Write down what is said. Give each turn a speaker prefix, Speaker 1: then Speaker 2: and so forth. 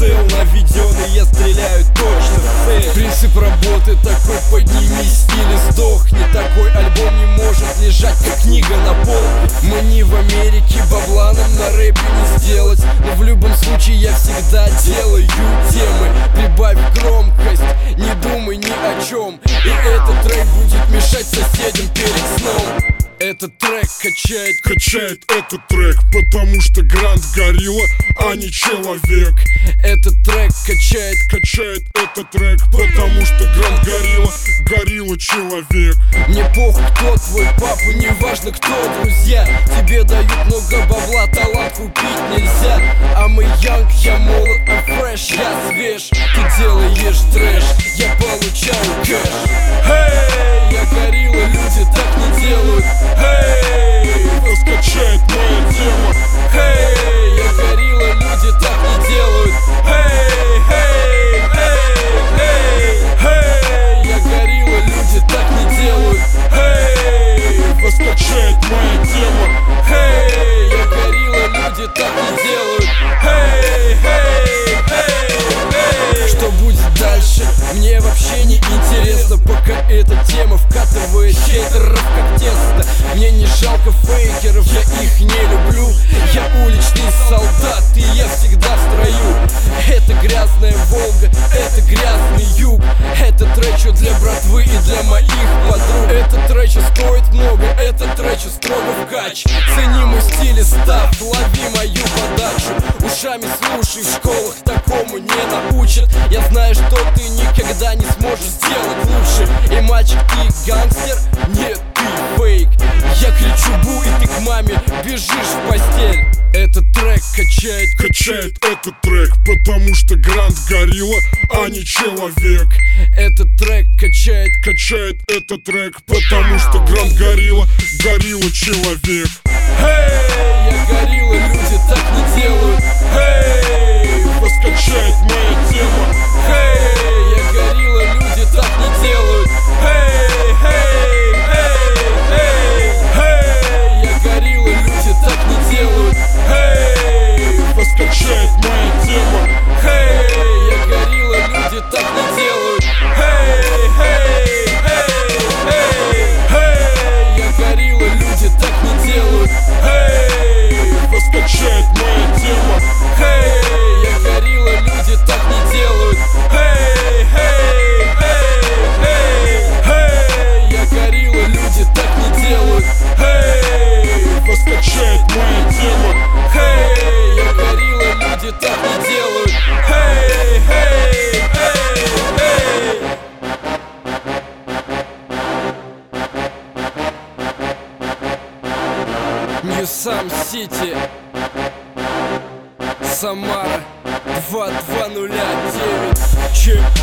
Speaker 1: прицел наведенный, я стреляю точно в цель. Принцип работы такой: поднимись или сдохни. Такой альбом не может лежать, как книга на полке. Мы не в Америке, бабла нам на рэпе не сделать, но в любом случае я всегда делаю темы. Прибавь громкость, не думай ни о чем, и этот трек будет мешать соседям перед сном. Этот трек качает
Speaker 2: этот трек, потому что Гранд Горилла, а не человек.
Speaker 1: Этот трек качает
Speaker 2: этот трек, потому что Гранд Горилла человек.
Speaker 1: Мне похуй, кто твой папа, неважно кто друзья. Тебе дают много бабла, талант купить нельзя. А мы янг, я молод, I'm fresh, я свеж. Ты делаешь трэш, я получаю кэш. Hey, я горилла, люди так не делают. Hey,
Speaker 2: Раскачает моя тема.
Speaker 1: Hey, я горилла, люди так не делают. Hey, hey, hey, hey, hey, я горилла, люди так не делают. Hey,
Speaker 2: Раскачает моя тема.
Speaker 1: hey, я горилла, люди так не делают. Hey, hey, hey, hey. Что будет дальше, мне вообще не интересно, пока эта тема вкатывает хейтеров как тесто. Мне не жалко фейкеров, я их не люблю. Я уличный солдат, и я всегда в строю. Это грязная Волга, это грязный юг. Это тречо для братвы и для моих подруг. Это тречо стоит много, это тречо строго в кач. Цени мой стиль и став, лови мою подачу. Ушами слушай, в школах такому не научат. Я знаю, что ты никогда не сможешь сделать лучше. И мальчик, ты гангстер? Нет, ты фейк. Я кричу бу, и ты к маме бежишь в постель. Этот трек
Speaker 2: Качает этот трек, потому что Гранд Горилла, а не человек.
Speaker 1: Этот трек качает
Speaker 2: этот трек, потому что Гранд Горилла человек.
Speaker 1: Hey, я горилла, люди так не делают. Hey,
Speaker 2: Раскачает моя тема.
Speaker 1: hey, я горилла, люди так не делают. Hey, hey, hey, hey, hey, я горилла, люди так не делают. Hey,
Speaker 2: Раскачает моя тема.
Speaker 1: hey, я горилла, люди так не делают. Hey, hey, hey, hey, hey, я горилла, люди так не делают. Hey,
Speaker 2: Раскачает моя тема.
Speaker 1: hey, я горилла, люди так не делают. Hey, hey, hey, hey, hey, я горилла, люди так не делают. Hey,
Speaker 2: Раскачает моя тема.
Speaker 1: hey, я горилла, люди так не делают. Hey, hey, hey, hey. Нью-Сам-Сити, Самара, 2209.